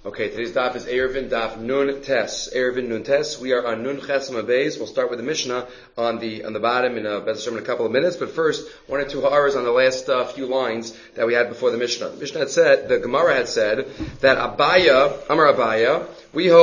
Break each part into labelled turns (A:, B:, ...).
A: Okay, today's daf is Erevin Daf Nun Tes. Erevin Nun Tes. We are on Nun Ches Mabeis. We'll start with the Mishnah on the bottom in a couple of minutes. But first, 1 or 2 ha'aras on the last few lines that we had before the Mishnah. The Mishnah had said, the Gemara had said that Abaya, Amar Abaya, we do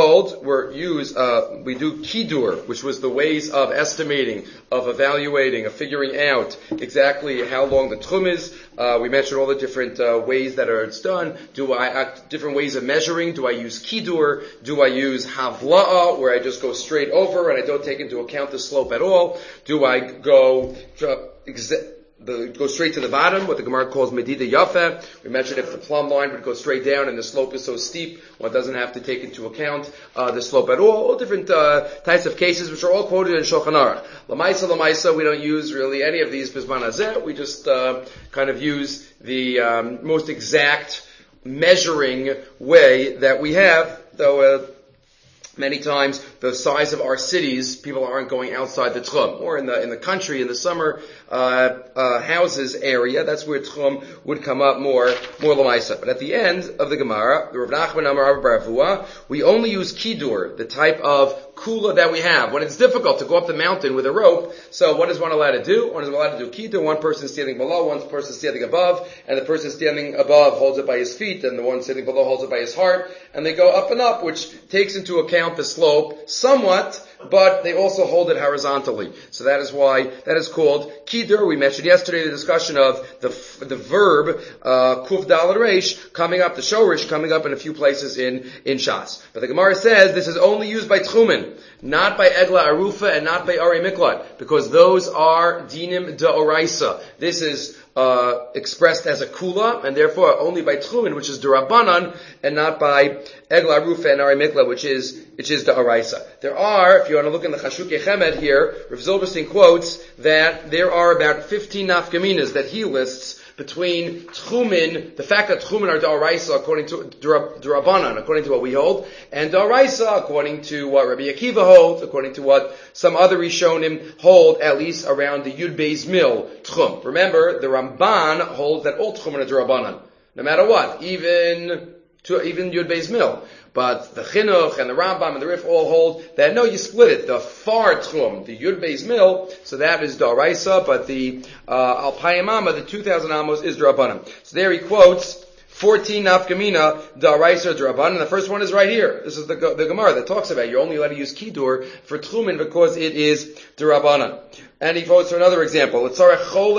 A: Kidur, which was the ways of estimating, of evaluating, of figuring out exactly how long the tchum is. We mentioned all the different ways that it's done. Different ways of measuring? Do I use Kidur? Do I use Havla'a, where I just go straight over and I don't take into account the slope at all? Do I go straight to the bottom, what the Gemara calls Medida Yafeh? We mentioned if the plumb line would go straight down and the slope is so steep, one doesn't have to take into account the slope at all different types of cases, which are all quoted in Shulchan Aruch. Lamaisa, we don't use really any of these Bizman Hazeh. We just kind of use the most exact measuring way that we have, though many times the size of our cities, people aren't going outside the tchum. Or in the country, in the summer houses area, that's where tchum would come up more l'maisa. But at the end of the Gemara, the Rav Nachman Amar Rav bar Avua, we only use kidur, the type of kula that we have. When it's difficult to go up the mountain with a rope, so what is one allowed to do? One is allowed to do kidur, one person standing below, one person standing above, and the person standing above holds it by his feet, and the one standing below holds it by his heart, and they go up and up, which takes into account the slope somewhat, but they also hold it horizontally. So that is why that is called kidur. We mentioned yesterday the discussion of the verb kuf daled reish coming up, the shorish coming up in a few places in Shas. But the Gemara says this is only used by tchumen, not by egla arufa and not by ari miklat, because those are dinim da'oraisa. This is expressed as a kula, and therefore only by tchumen, which is derabanan, and not by egla arufa and ari miklat, which is da'oraisa. There are, if you want to look in the Chashukei Chemed here, Rav Zilberstein quotes that there are about 15 nafkaminas that he lists between tchumen, the fact that tchumen are da'oraisa according to derabanan, according to what we hold, and da'oraisa according to what Rabbi Akiva holds, according to what some other Rishonim hold, at least around the Yud Beis Mil tchum. Remember, the Ramban holds that all tchumen are derabanan, no matter what, even Yud Beis Mil. But the Chinuch and the Rambam and the Rif all hold that no, you split it. The far tchum, the Yud Beis Mil, so that is da'oraisa, but the Alpayim Amma, the 2,000 amos, is derabanan. So there he quotes 14 nafkamina da'oraisa derabanan. The first one is right here. This is the Gemara that talks about you're only allowed to use kidur for tchumen because it is derabanan. And he quotes for another example. We know,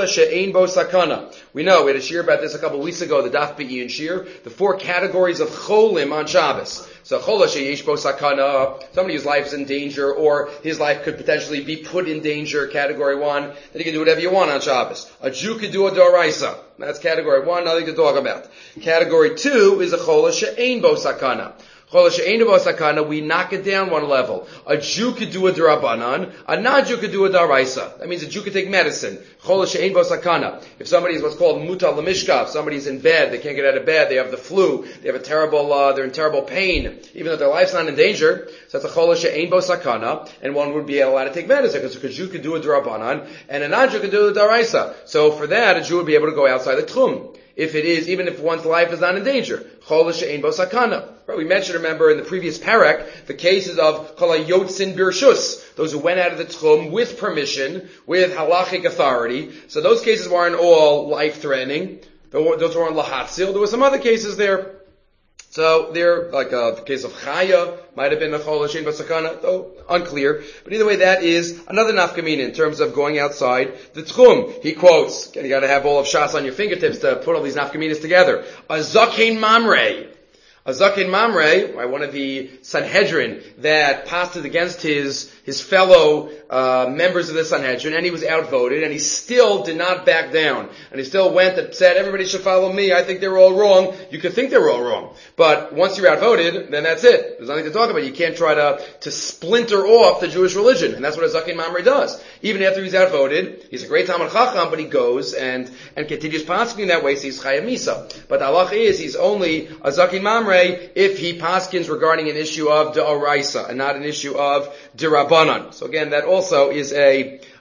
A: we had a shir about this a couple of weeks ago, the Daf Be'in shir, the 4 categories of cholim on Shabbos. So chola sheyesh bo sakana, somebody whose life is in danger, or his life could potentially be put in danger, category 1, then you can do whatever you want on Shabbos. A Jew could do a da'oraisa. That's category 1, nothing to talk about. Category 2 is a chola she'ein bo sakana. We knock it down one level. A Jew could do a derabanan, a non-Jew could do a daraisa. That means a Jew could take medicine. If somebody is what's called muta lemishka, if somebody's in bed, they can't get out of bed, they have the flu, they have they're in terrible pain, even though their life's not in danger, so that's a chola she'ein bo sakana, and one would be allowed to take medicine, because a Jew could do a derabanan, and a non-Jew could do a daraisa. So for that, a Jew would be able to go outside the tchum. Even if one's life is not in danger. Chola she'ein bo sakana. Right, we mentioned, remember, in the previous parak, the cases of chola yotzin birshus, those who went out of the tchum with permission, with halachic authority. So those cases weren't all life-threatening. Those weren't lahatzil. There were some other cases there. So there, like the case of Chaya, might have been a chola she'ein bo sakana, though unclear. But either way, that is another nafkamina in terms of going outside the tchum. He quotes, you got to have all of Shas on your fingertips to put all these nafkaminas together. A zakein mamre. A zakein mamre, one of the Sanhedrin that passed it against his fellow members of the Sanhedrin, and he was outvoted, and he still did not back down. And he still went and said, everybody should follow me, I think they're all wrong. You could think they're all wrong. But once you're outvoted, then that's it. There's nothing to talk about. You can't try to splinter off the Jewish religion. And that's what a zakein mamre does. Even after he's outvoted, he's a great Talmid Chacham, but he goes and continues paskins that way, so he's Chayei Misa. But the halach is, he's only a zakein mamre if he paskins regarding an issue of da'oraisa, and not an issue of derabanan. So again, that also is a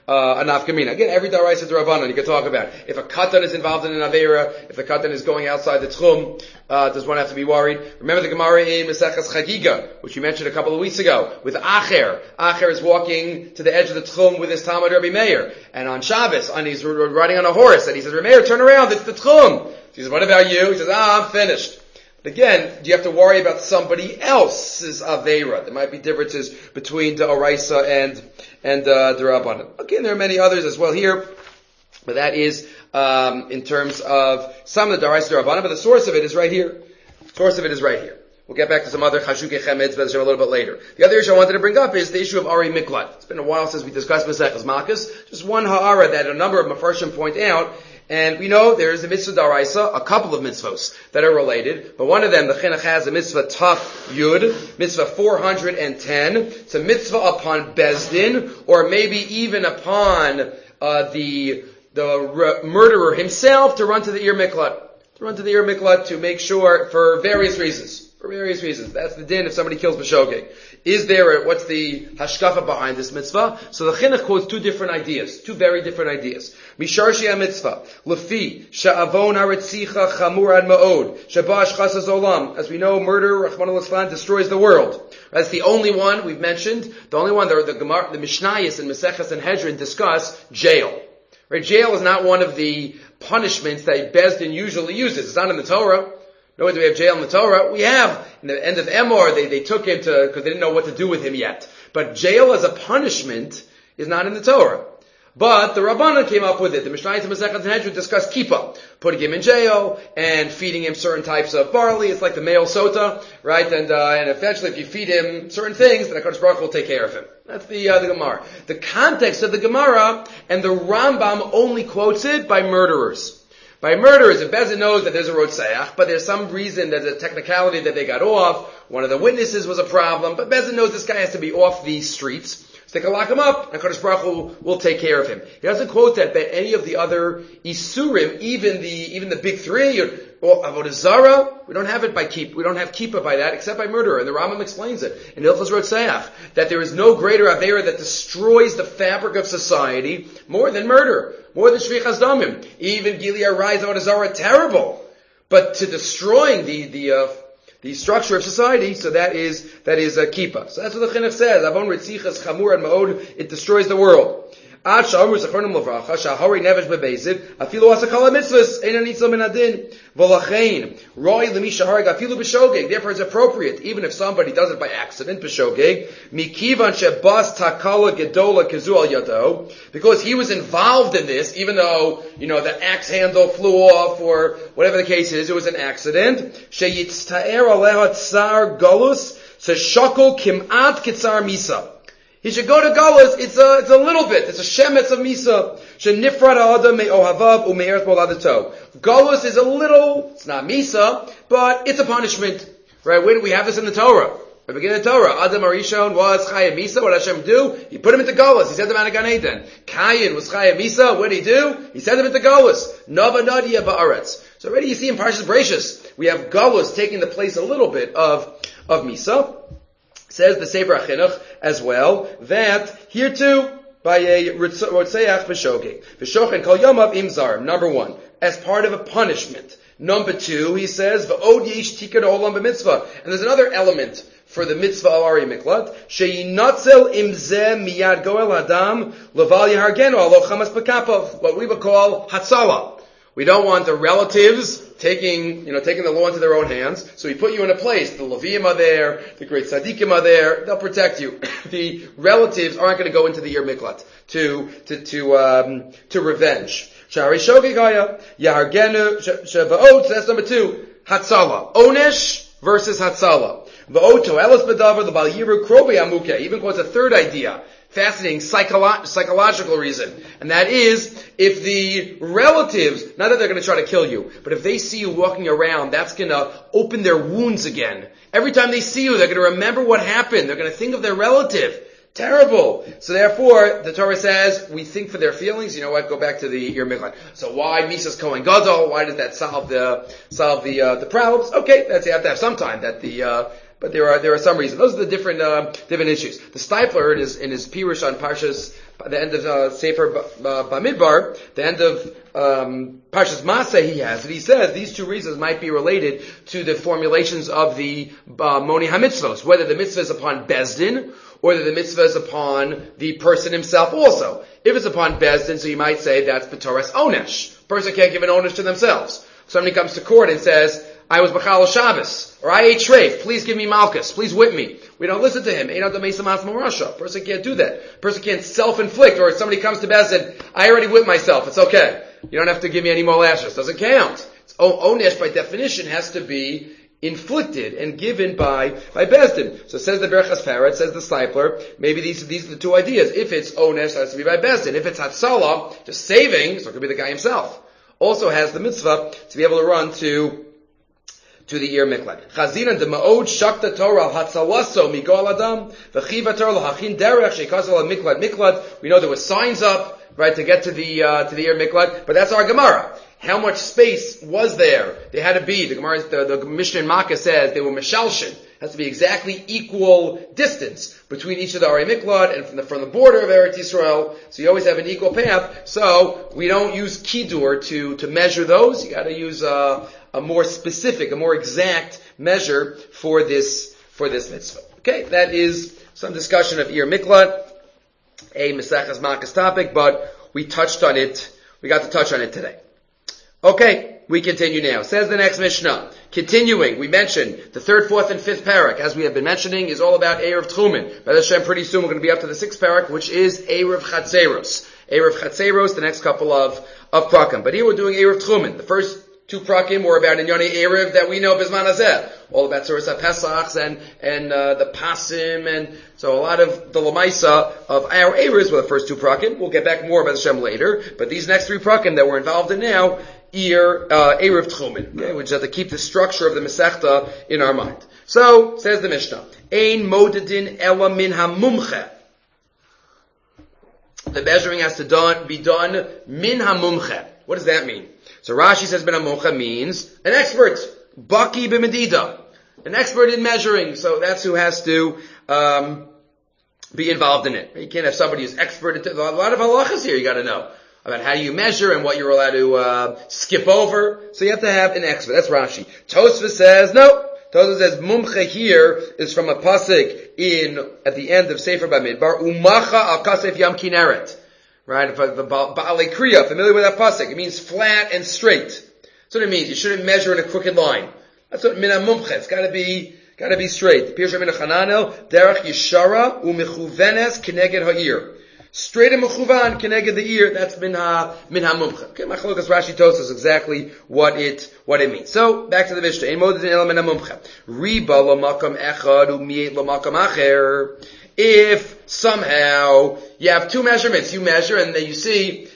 A: a nafkamina. Again, every daraisa d'Rabbanan you can talk about. If a katan is involved in an avera, if the katan is going outside the tchum, does one have to be worried? Remember the Gemara in Maseches Chagiga, which we mentioned a couple of weeks ago, with Acher. Acher is walking to the edge of the tchum with his Talmud Rabbi Meir, and on Shabbos, he's riding on a horse, and he says, Rabbi Meir, turn around, it's the tchum. He says, what about you? He says, I'm finished. But again, do you have to worry about somebody else's avera? There might be differences between the Oraisa and the Rabbanan. Again, there are many others as well here, but that is in terms of some of the Daraisa Rabbanan, but the source of it is right here. We'll get back to some other Chashukei Chemetz a little bit later. The other issue I wanted to bring up is the issue of Ari Miklat. It's been a while since we discussed Maseches Makkos. Just one ha'ara that a number of Mefarshim point out. And we know there is a mitzvah daraisa, a couple of mitzvahs that are related, but one of them, the chinuch has a mitzvah taf yud, mitzvah 410. It's a mitzvah upon Bezdin, or maybe even upon the murderer himself to run to the Ir Miklat, to make sure, for various reasons. That's the din if somebody kills b'shogeg. What's the hashkafa behind this mitzvah? So the chinuch quotes two very different ideas. Misharshi mitzvah, lefi, sha'avon haretzicha chamur ad ma'od, shabash chasas olam. As we know, murder, Rachmana litzlan, destroys the world. That's the only one we've mentioned. The only one, the Mishnayos and Maseches and Hedron discuss jail. Right? Jail is not one of the punishments that Bezdin usually uses. It's not in the Torah. No way do we have jail in the Torah. We have, in the end of Emor, they took him because they didn't know what to do with him yet. But jail as a punishment is not in the Torah. But the Rabbanan came up with it. The Mishnayos and Masechet Sanhedrin discussed kippah, putting him in jail and feeding him certain types of barley. It's like the male sota, right? And eventually, if you feed him certain things, then HaKadosh Baruch Hu will take care of him. That's the Gemara. The context of the Gemara and the Rambam only quotes it by murderers. By murderers, if Bezdin knows that there's a rotzeach, but there's some reason, there's a technicality that they got off, one of the witnesses was a problem, but Bezdin knows this guy has to be off the streets, so they can lock him up, and HaKadosh Baruch Hu will take care of him. He doesn't quote that by any of the other Isurim, even the big three, or Avodah Zarah, we don't have it by keep. We don't have kippah by that, except by murder. And the Rambam explains it in Hilchos Rotzeach, that there is no greater avera that destroys the fabric of society more than murder, more than shvichas damim. Even Gilead Rise Avodah Zarah, terrible, but to destroying the structure of society, so that is a kippah. So that's what the chinuch says. Avon ritzichas chamur and ma'od, it destroys the world. Ad sha'amru zechronim levracha, sha'hori nevesh bebeziv, afilu asa kol ha-mitzvahs, ein anitzah min adin, v'lachein, roi l'mi shahareg, afilu b'shogeg. Therefore it's appropriate, even if somebody does it by accident, b'shogeg, mikivan shebas takala gedola kezu al yado, because he was involved in this, even though, the axe handle flew off, or whatever the case is, it was an accident, sheyitzta'er aleha tsar galus, seshakol kim'at kitzar misa. He should go to Galus. It's a little bit. It's a shemetz of Misa. Shenifrad ha'adam me'ohavav u'me'eretz moladato. Galus is a little, it's not Misa, but it's a punishment. Right? We have this in the Torah. At the beginning of the Torah, Adam Arishon was Chaya Misa. What did Hashem do? He put him into Galus. He sent him out of Gan Eden. Cain was Chaya Misa. What did he do? He sent him into Galus. Nava Nadia Ba'aretz. So already you see in Parshas Bereishis, we have Galus taking the place a little bit of Misa. Says the Sefer HaChinuch as well, that here too, by a Rotzeach B'shogeg. V'shochen kol yomav imzar, number one, as part of a punishment. Number two, he says, V'od yesh tikar olam b'mitzvah. And there's another element for the mitzvah of Ari Miklat, Sheyinatzel imzeh miyad goel hadam, leval yahargenu alo chamas b'kapav, what we would call hatzala. We don't want the relatives taking the law into their own hands. So we put you in a place. The Leviim are there. The great Tzaddikim are there. They'll protect you. The relatives aren't going to go into the Ir Miklat to revenge. Shari Shogegaya, Yahargenu, Shava'ot, that's number two. Hatzala. Onesh versus Hatzala. Va'oto, Elis B'davar, the Bal Yiru, Krobi Amuke. Even quotes a third idea. Fascinating psychological reason. And that is, if the relatives, not that they're going to try to kill you, but if they see you walking around, that's going to open their wounds again. Every time they see you, they're going to remember what happened. They're going to think of their relative. Terrible. So therefore, the Torah says, we think for their feelings. You know what? Go back to the Ir Miklat. So why Misa's Kohen Gadol? Why did that solve the problems? Okay, you have to have some time but there are some reasons. Those are the different issues. The Steipler in his Pirush on Parshas by the end of Sefer Bamidbar, the end of Parshas Maseh, he has it. He says these two reasons might be related to the formulations of the Moni HaMitzvos, whether the mitzvah is upon Bezdin, or whether the mitzvah is upon the person himself also. If it's upon Bezdin, so you might say that's B'Toras Onesh. Person can't give an onesh to themselves. Somebody comes to court and says, I was B'chal Shabbos, or I ate Shreif, please give me Malchus, please whip me. We don't listen to him. Person can't do that. Person can't self-inflict, or if somebody comes to Bezdin, I already whipped myself, it's okay. You don't have to give me any more lashes. Doesn't count. Onesh by definition has to be inflicted and given by Bezdin. So it says the Berachas Farad, says the Steipler, maybe these are the two ideas. If it's Onesh, it has to be by Bezdin. If it's Hatzalah, just saving, so it could be the guy himself. Also has the mitzvah to be able to run to the Ir Miklat. Chazinan de Ma'od Shakta Torah Hatzalaso Migol Adam V'chiva Torah L'Hachin Derech Sheikazal Miklat Miklat. We know there were signs up, right, to get to the Ir Miklat, but that's our Gemara. How much space was there? They had to be. The Gemara, the Mishnah in Makkah says they were Meshalshin. Has to be exactly equal distance between each of the Ari Miklat and from the border of Eretz Yisrael. So you always have an equal path. So we don't use Kidur to measure those. You gotta use a more specific, a more exact measure for this mitzvah. Okay, that is some discussion of Ir Miklat, a Mesachas Makkah's topic, but we touched on it. We got to touch on it today. Okay, we continue now. Says the next Mishnah. Continuing, we mentioned the 3rd, 4th, and 5th parak, as we have been mentioning, is all about Erev Tchumen. By Hashem, pretty soon we're going to be up to the 6th parak, which is Erev Chatzeros. Erev Chatzeros, the next couple of prakim. But here we're doing Erev Tchumen. The first 2 prakim were about Inyani Erev that we know Bizman Hazeh. All about Tzuras HaPesachs and the Pasim, and so a lot of the Lamaisa of our Erevs were the first 2 prakim. We'll get back more about Hashem later. But these next 3 prakim that we're involved in now, Erev Tchumen. Okay, we just have to keep the structure of the Masechta in our mind. So, says the Mishnah, Ein modedin ela min hamumche. The measuring has to be done min hamumche. What does that mean? So Rashi says min hamumche means an expert. Baki b'medida. An expert in measuring. So that's who has to be involved in it. You can't have somebody who's expert in a lot of halachas here you gotta know. About how you measure and what you're allowed to skip over. So you have to have an expert. That's Rashi. Tosfos says, no. Tosfos says, mumche here is from a pasuk at the end of Sefer Bamidbar, umacha al kasef yam kineret. Right? If the Ba'alei Kriya, familiar with that pasuk, it means flat and straight. That's what it means. You shouldn't measure in a crooked line. That's what min mumche. It's gotta be straight. Pirsha min Chananel, derech yishara umechuvenes keneged ha'ir. Straight and mechuvan keneged the ear. That's min hamumcha. Okay, machlokas Rashi Tosfos exactly what it means. So back to the Mishnah. Ein modedin ela min hamumcha. Riba lamakam echad umiet lamakam acher. If somehow you have 2 measurements, you measure and then you see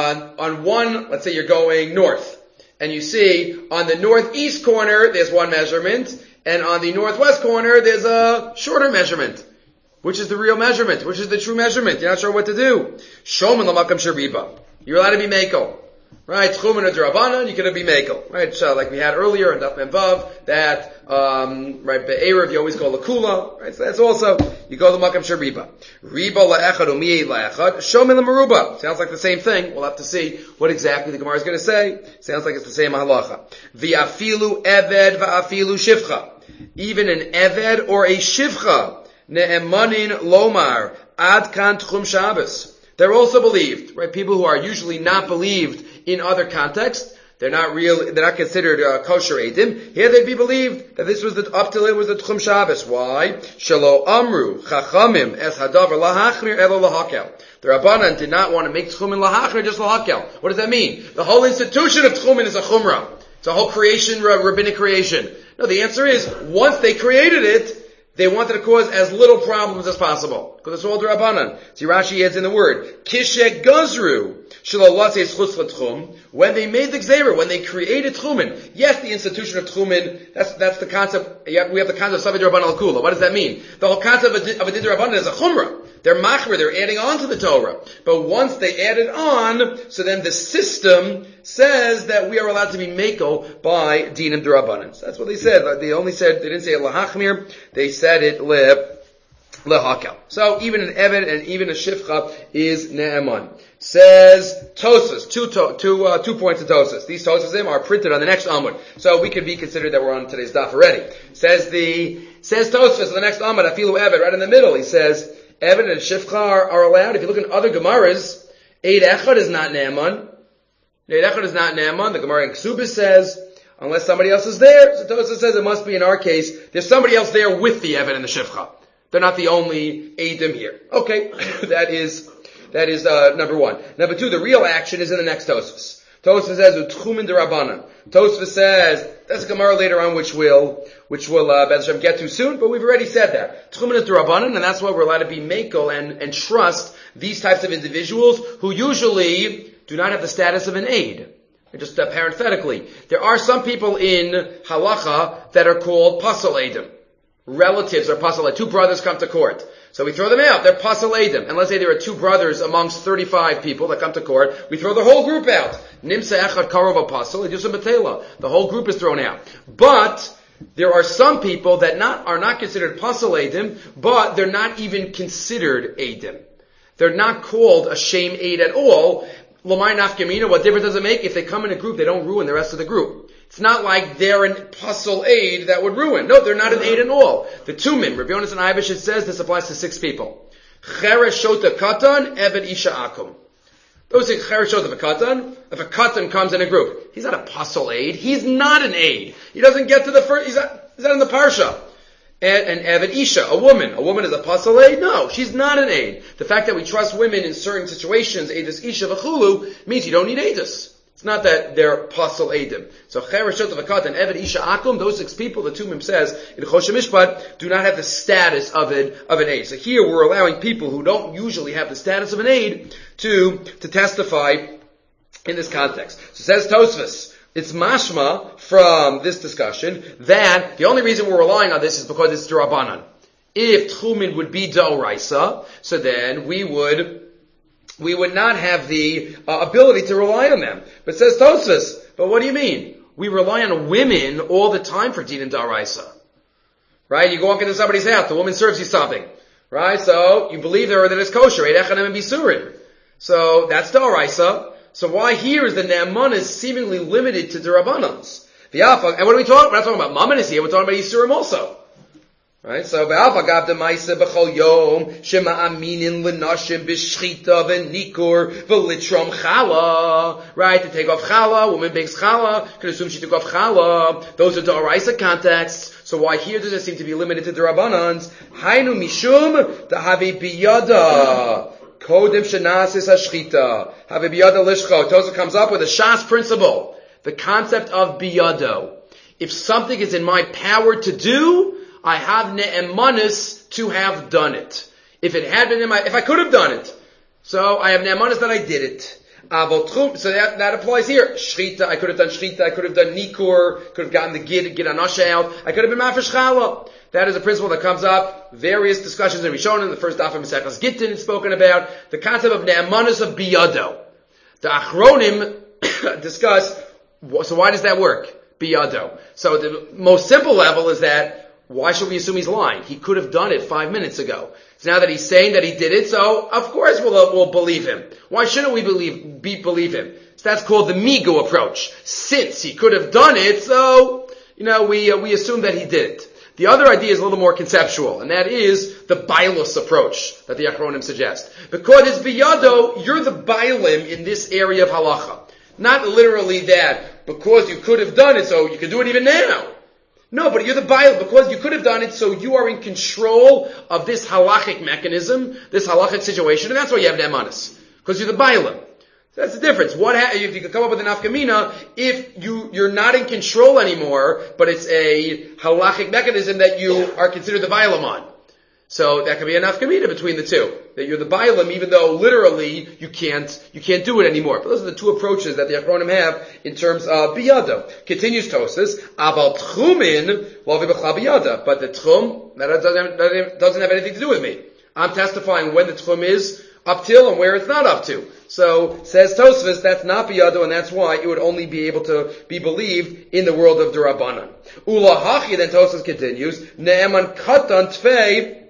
A: on one, let's say you're going north, and you see on the northeast corner there's one measurement, and on the northwest corner there's a shorter measurement. Which is the real measurement? Which is the true measurement? You're not sure what to do. Shoman lamakam shariba. You're allowed to be mekel. Right? Tchumen or D'Rabbanan, you can be mekel. Right? So like we had earlier in Daf Memvav, that, right, be'erev you always go lakula. Right? So that's also, you go to makam shariba. Riba la'echad u'miyeh la'echad. Shoman la'maruba. Sounds like the same thing. We'll have to see what exactly the Gemara is going to say. Sounds like it's the same halacha. V'afilu eved v'afilu shivcha. Even an eved or a shivcha. Ne'emanin lomar ad kan tchum Shabbos. They're also believed, right? People who are usually not believed in other contexts, they're not considered kosher edim. Here they'd be believed that this was up till it was the tchum Shabbos. Why? Shelo amru chachamim es hadavar lahachmir elo lahakel. The Rabbanan did not want to make tchumen lahachmir, just lahakel. What does that mean? The whole institution of tchumen is a chumrah. It's a whole creation, rabbinic creation. No, the answer is, once they created it, they wanted to cause as little problems as possible. Because it's all D'Rabbanan. See, Rashi adds in the word, Kishek Gazru, when they made the Gzeira, when they created Tchumen. Yes, the institution of Tchumen, that's the concept, we have the concept of Saved Rabban al-Kula. What does that mean? The whole concept of a Did Rabbanan is a Chumrah. They're machmer, they're adding on to the Torah. But once they added on, so then the system says that we are allowed to be mekel by Dinim D'Rabbanan. So that's what they said. They didn't say lahachmir, they said it lehakel. So even an Eved and even a Shifcha is Ne'eman. Says Tosfos, two points of Tosfos. These Tosfos are printed on the next Amud. So we can be considered that we're on today's daf already. Says Tosfos on the next Amud, Afilu Eved, right in the middle. He says, Eved and Shifcha are allowed. If you look in other Gemaras, Eid Echad is not Ne'eman. Eid Echad is not Ne'eman. The Gemara in Ksubis says, unless somebody else is there. So Tosfos says it must be in our case, there's somebody else there with the Eved and the Shifcha. They're not the only Eidim here. Okay, that is number one. Number two, the real action is in the next Tosfos. Tosfos says Utchumin derabanan. Tosfos says that's a Gemara later on, which we'll Be'ez Hashem get to soon. But we've already said that Utchumin derabanan, and that's why we're allowed to be mekel and trust these types of individuals who usually do not have the status of an aid. Just parenthetically, there are some people in halacha that are called pasal eidim. Relatives are pasal. Two brothers come to court. So we throw them out. They're pasal eidim. And let's say there are two brothers amongst 35 people that come to court. We throw the whole group out. Nimsa echad karova pasal, yusam betela. The whole group is thrown out. But there are some people that are not considered pasal eidim, but they're not even considered eidim. They're not called a shame aid at all. L'may nafkamina, what difference does it make? If they come in a group, they don't ruin the rest of the group. It's not like they're an pasal aid that would ruin. No, they're not an aid at all. The tumim, Rav Yonasan Eibish, it says this applies to 6 people. Cheresh shota katan, eved isha akum. Those say cheresh shota katan. If a katan comes in a group, he's not a pasal aid. He's not an aid. He doesn't get to the first. He's not in the parsha. And eved isha, a woman is a pasal aid? No, she's not an aid. The fact that we trust women in certain situations, edus isha v'chulu, means you don't need edus. It's not that they're pasal eidim. So cheresh shota v'kat and eved isha akum, those 6 people, the Tumim says in Choshen Mishpat, do not have the status of an aid. So here we're allowing people who don't usually have the status of an aid to testify in this context. So says Tosfos, it's mashma from this discussion that the only reason we're relying on this is because it's d'Rabbanan. If Tchumin would be d'Oraisa, so then we would not have the ability to rely on them. But it says Tosfos, but what do you mean? We rely on women all the time for din and d'Oraisa. Right? You walk into somebody's house, the woman serves you something. Right? So, you believe her that it's kosher. So, that's d'Oraisa. So why here is the Ne'eman is seemingly limited to the Rabbanans? And what are we talking about? We're not talking about Mammon here, we're talking about Yisurim also. Right? So, Be'alfa gav de Maisa b'chol yom, shema aminin l'nashim b'shchita v'nikur v'litrom chala. Right? To take off chala, woman bakes chala, can assume she took off chala. Those are D'Oraisa contexts. So why here does it seem to be limited to the Rabbanans? Hainu mishum dahavi biyada. Kodem shenasis hashchita. Have a biyado lishcho. Tosfos comes up with a Shas principle. The concept of biyado. If something is in my power to do, I have ne'emanis to have done it. If it had been if I could have done it. So I have ne'emanis that I did it. So that applies here. Shchita, I could have done shchita, I could have done nikur, could have gotten the gid anasha out, I could have been mafish chala. That is a principle that comes up. Various discussions in Rishonim, the first daf of Maseches Gittin is spoken about. The concept of ne'emanis of biyado. The Achronim discuss, so why does that work? Biyado. So the most simple level is that, why should we assume he's lying? He could have done it 5 minutes ago. So now that he's saying that he did it, so of course we'll believe him. Why shouldn't we believe him? So that's called the Migu approach. Since he could have done it, so, we assume that he did it. The other idea is a little more conceptual, and that is the Bailus approach that the Achronim suggest. Because it's biyado, you're the Bailim in this area of halacha. Not literally that, because you could have done it, so you can do it even now. No, but you're the Bailim, because you could have done it, so you are in control of this halachic mechanism, this halachic situation, and that's why you have ne'emanis. Because you're the Bailim. That's the difference. If you could come up with an nafkamina, if you're not in control anymore, but it's a halachic mechanism that you are considered the Bailam on. So that could be a nafkamina between the two. That you're the Bailam, even though literally you can't do it anymore. But those are the two approaches that the Achronim have in terms of biyado. Continues Tosfos, aval tchumin, lo v'bechla biyada. But the tchum, that doesn't have anything to do with me. I'm testifying when the tchum is up till and where it's not up to. So, says Tosfos, that's not biyado, and that's why it would only be able to be believed in the world of D'Rabbanan. Ula hachi, then Tosfos continues, ne'eman katan tfei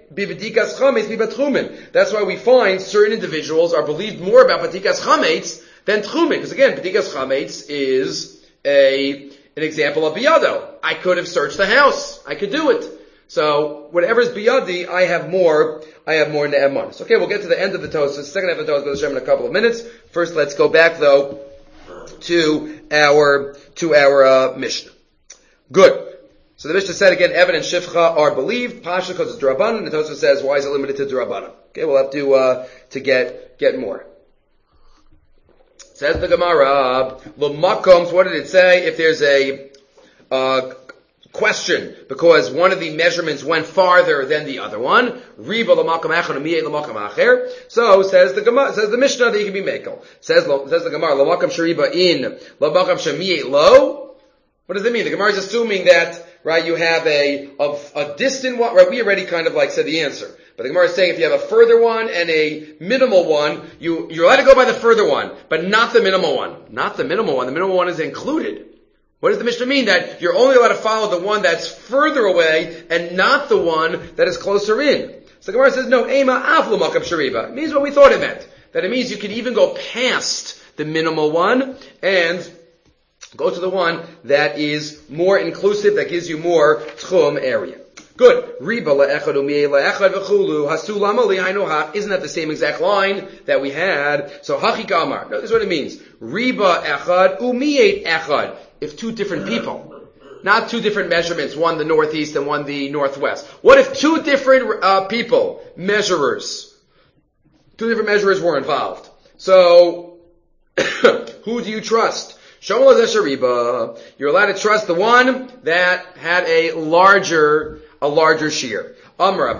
A: bibedikas chametz bibatchumin. That's why we find certain individuals are believed more about bedikas chametz than tchumin. Because again, bedikas chametz is an example of biyado. I could have searched the house. I could do it. So whatever is biyadi, I have more ne'eman. So okay, we'll get to the end of the Tosfos, second half of the Tosfos in a couple of minutes. First, let's go back though to our Mishnah. Good. So the Mishnah said again, Evan and Shifcha are believed. Pasha because it's D'Rabbanan. And the Tosfos says, why is it limited to D'Rabbanan? Okay, we'll have to get more. Says the Gemara, L'makom. So what did it say? If there's a question because one of the measurements went farther than the other one, Riba l'makom echad u'miyet l'makom acher. So says the Mishnah that you can be mekel. Says the Gemara, l'makom sheriba in l'makom shemiyet lo. What does it mean? The Gemara is assuming that, right, you have a distant one, right? We already kind of like said the answer. But the Gemara is saying if you have a further one and a minimal one, you're allowed to go by the further one, but not the minimal one. Not the minimal one. The minimal one is included. What does the Mishnah mean? That you're only allowed to follow the one that's further away and not the one that is closer in. So the Gemara says, no, Ema avlu makam shariba. It means what we thought it meant. That it means you can even go past the minimal one and go to the one that is more inclusive, that gives you more tchum area. Good. Riba la'echad u'miyeh la'echad v'chulu hasu lama li'aynu hach. Isn't that the same exact line that we had? So hachi kamar. No, this is what it means. Riba echad u'miyeh echad. If two different people, not two different measurements, one the northeast and one the northwest. What if two different people, measurers were involved? So, who do you trust? You're allowed to trust the one that had a larger shear. As long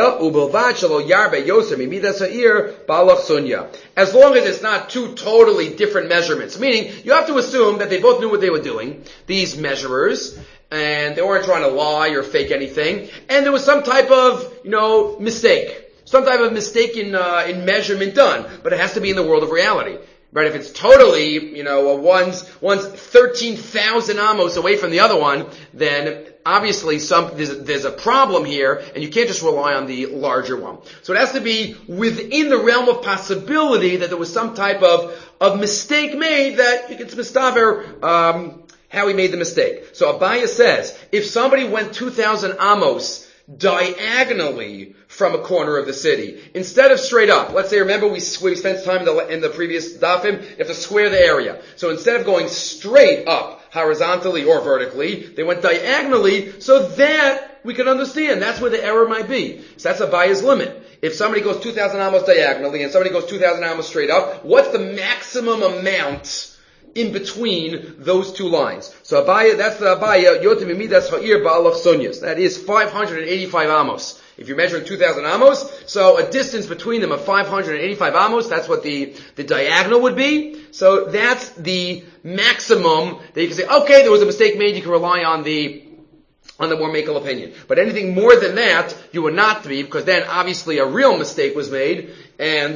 A: as it's not two totally different measurements. Meaning, you have to assume that they both knew what they were doing, these measurers, and they weren't trying to lie or fake anything, and there was some type of, mistake. Some type of mistake in measurement done. But it has to be in the world of reality. Right, if it's totally, one's 13,000 amos away from the other one, then obviously there's a problem here, and you can't just rely on the larger one. So it has to be within the realm of possibility that there was some type of mistake made that you can mistaver, how he made the mistake. So Abaya says, if somebody went 2,000 amos diagonally from a corner of the city, instead of straight up. Let's say, remember we spent time in the previous dafim, you have to square the area. So instead of going straight up, horizontally or vertically, they went diagonally, so that we can understand. That's where the error might be. So that's Abaya's limit. If somebody goes 2,000 amos diagonally and somebody goes 2,000 amos straight up, what's the maximum amount in between those two lines? So Abaya, that's the Abaya, Yotim Midas Ha'ir Ba'alach Sunyas. That is 585 amos. If you're measuring 2,000 amos, so a distance between them of 585 amos, that's what the diagonal would be. So that's the maximum that you can say, okay, there was a mistake made, you can rely on the more makel opinion. But anything more than that, you would not be, because then obviously a real mistake was made, and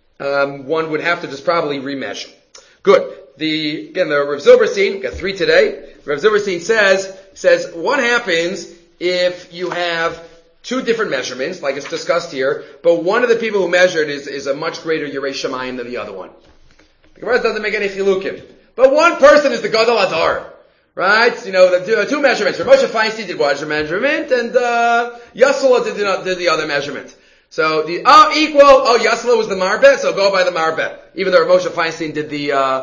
A: one would have to just probably remeasure. Good. The Rav Zilberstein, got 3 today. Rav Zilberstein says, what happens if you have two different measurements, like it's discussed here, but one of the people who measured is a much greater Yerei Shamayim than the other one? The Gemara doesn't make any chilukim. But one person is the Gadol Hadar. Right? The two measurements. Moshe Feinstein did one measurement, and Yasala did the other measurement. So Yasala was the Marbeh, so go by the Marbeh. Even though Moshe Feinstein did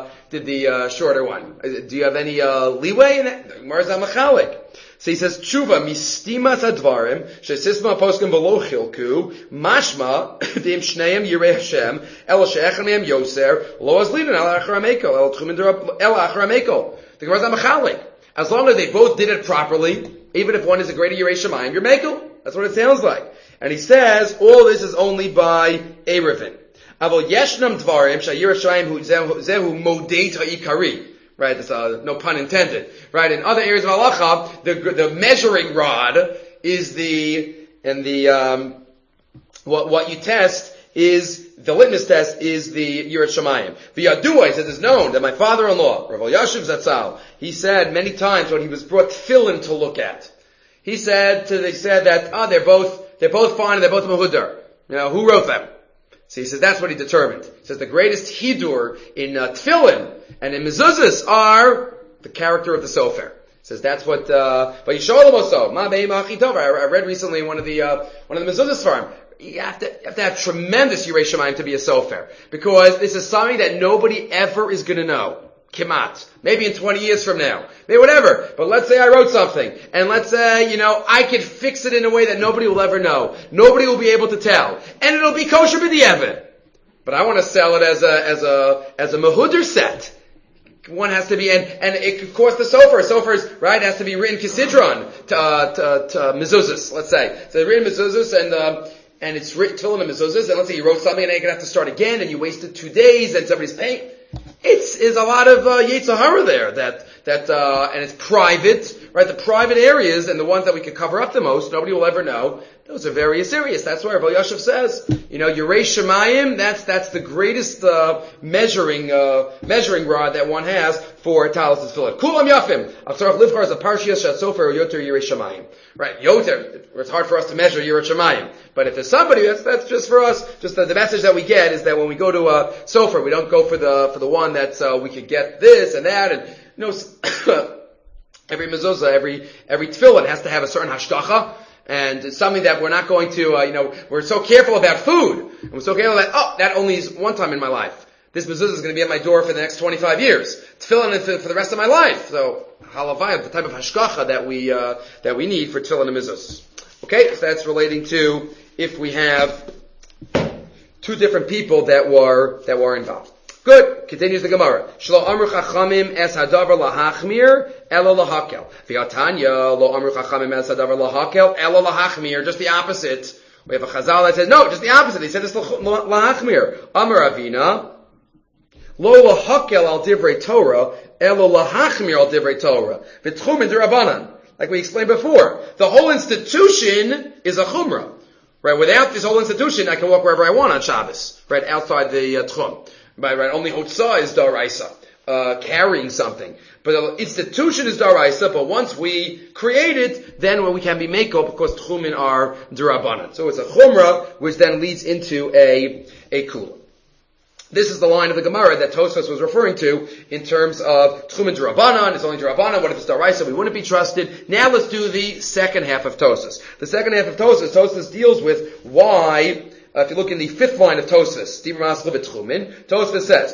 A: the shorter one. Do you have any leeway in that? The Gemara is machalik. So he says, Tshuva mistimas advarim shesisma poskim v'lo chilku mashma v'im shneim yirei Hashem el she'echad mehem yoser lo azlinin el achar hamekel el tchumin el achar hamekel. The Gemara is machalik. As long as they both did it properly, even if one is a greater Yirei Shamayim, you're mekel. That's what it sounds like. And he says, all this is only by Erevin. Avol yeshnam dvarim shayir Hashem zehu modeit ha'ikari. Right, there's no pun intended. Right, in other areas of halacha, the measuring rod is what you test is, the litmus test is the Yirat Shamayim. V'yadua, he says, it's known that my father-in-law, Rav Yashiv Zatzal, he said many times when he was brought tefillin to look at, they said that, they're both They're both fine and they're both Mahudar. Who wrote them? So he says that's what he determined. He says the greatest Hidur in Tefillin and in Mezuzahs are the character of the Sofer. He says that's what, but Yisholim also. I read recently one of the Mezuzahs farm. You have to have tremendous Yirei Shamayim to be a Sofer. Because this is something that nobody ever is gonna know. Kimat. Maybe in 20 years from now. Maybe whatever. But let's say I wrote something. And let's say, I could fix it in a way that nobody will ever know. Nobody will be able to tell. And it'll be kosher b'di'evet. But I want to sell it as a Mahudar set. One has to be, and it could cost the Sofer. Sofer's, right, has to be written Kisidron to Mezuzahs, let's say. So written Mezuzahs and it's written Tefillin and Mezuzahs, and let's say you wrote something and then you're going to have to start again and you wasted 2 days and somebody's paying. Is a lot of Yetzer Hara there and it's private, right? The private areas and the ones that we could cover up the most, nobody will ever know. Those are very serious. That's why Rav Yashiv says, Yirei Shamayim, that's the greatest measuring rod that one has for Talis Tefillin. Kulam Yafim. Avsarach Livchar is a Parshiyas Shat Sofer Yoter Yirei Shamayim. Right? Yoter. It's hard for us to measure Yirei Shamayim. But if there's somebody, that's just for us. Just the message that we get is that when we go to a Sofer, we don't go for the one that's we could get this and that and every mezuzah, every tefillin has to have a certain hashgacha. And it's something that we're not going to, we're so careful about food. And we're so careful about, that only is one time in my life. This mezuzah is going to be at my door for the next 25 years. Tefillin for the rest of my life. So, halavai, the type of hashgacha that we need for tefillin and mezuzahs. Okay, so that's relating to if we have two different people that were involved. Good. Continues the Gemara. Shlo amru chachamim es hadavar lahachmir elo lahakel. V'atanya lo amru chachamim es hadavar lahakel elo lahachmir. Just the opposite. We have a chazal that says no, just the opposite. They said this lahachmir. Amar Avina lo lahakel al divrei Torah elo lahachmir al divrei Torah. V'tchumin derabanan. Like we explained before, the whole institution is a chumrah. Right? Without this whole institution, I can walk wherever I want on Shabbos. Right? Outside the tchum. Right, only Hotzah is Daraisa, carrying something. But the institution is Daraisa, but once we create it, then we can be Meko because Tchumin are Durabanan. So it's a Chumrah, which then leads into a Kula. This is the line of the Gemara that Tosfos was referring to in terms of Tchumin Durabanan. It's only Durabanan. What if it's Daraisa? We wouldn't be trusted. Now let's do the second half of Tosfos. The second half of Tosfos deals with why. If you look in the 5th line of Tosfos, Tosfos says,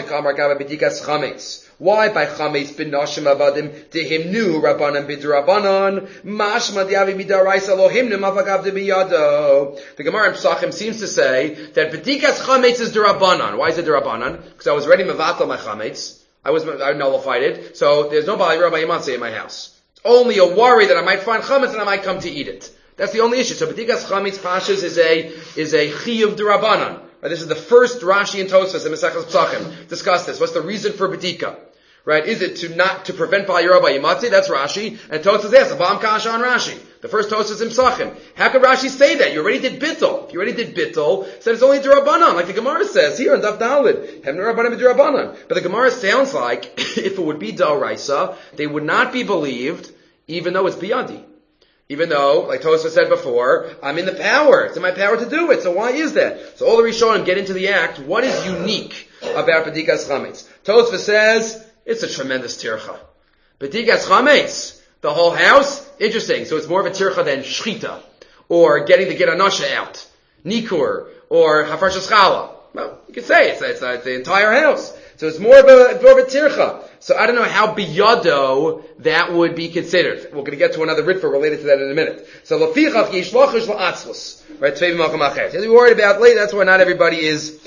A: why by chametz bin nashim avadim dehimnu rabbanan b'drabanan mashma diavi midaraisa lohimnu mafagav debiyado. The Gemara in Pesachim seems to say that b'dikas chametz is derabanan. Why is it derabanan? Because I was ready mevatel my chametz. I nullified it. So there's no bali rabbi yamatze in my house. It's only a worry that I might find chametz and I might come to eat it. That's the only issue. So b'dikas chametz pashas is a chiyuv derabanan. Right, this is the first Rashi and Tosfos in Mesechus Pesachim. Discuss this. What's the reason for b'dika? Right? Is it to prevent bali rabbi yamatze? That's Rashi. And Tosfos asks, Avam kasha on Rashi. The first Tosfos in Pesachim. How could Rashi say that? You already did bittul. If you already did bittul, so it's only derabanan, like the Gemara says here in Daf Dalid. Hemnu rabbanan b'derabanan. But the Gemara sounds like if it would be daraisa, they would not be believed, even though it's biyadi. Even though, like Tosfos said before, I'm in the power. It's in my power to do it. So why is that? So all the Rishonim get into the act. What is unique about B'dikas Chametz? Tosfos says, it's a tremendous tircha. B'dikas Chametz, the whole house, interesting. So it's more of a tircha than shchita, or getting the Geranasha out, nikur, or hafarshas chala. Well, you could say it's the entire house. So it's more of a tircha. So I don't know how biyado that would be considered. We're going to get to another ritva related to that in a minute. So lafichach yishlachish la'atzlus. Right? Tzvei b'malcham acher. So we're worried about later. That's why not everybody is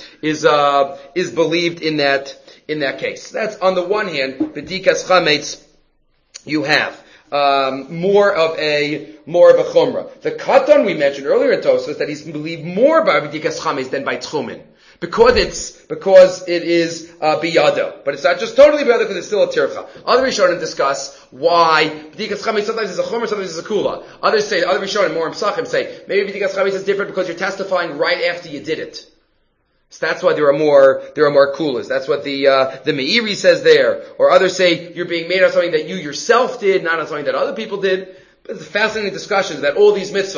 A: believed in that case. That's on the one hand, b'dikas chametz, you have more of a chumrah. The katan we mentioned earlier in Tosfos that he's believed more by b'dikas chametz than by tchumin. Because it is biyado. But it's not just totally biyado because it's still a tircha. Other Rishonim discuss why b'dikas chametz sometimes is a chumrah, sometimes is a kula. Other Rishonim, more in Pesachim, say, maybe b'dikas chametz is different because you're testifying right after you did it. So that's why there are more kulas. That's what the Meiri says there. Or others say you're being made on something that you yourself did, not on something that other people did. But it's a fascinating discussion that all these mitzvos,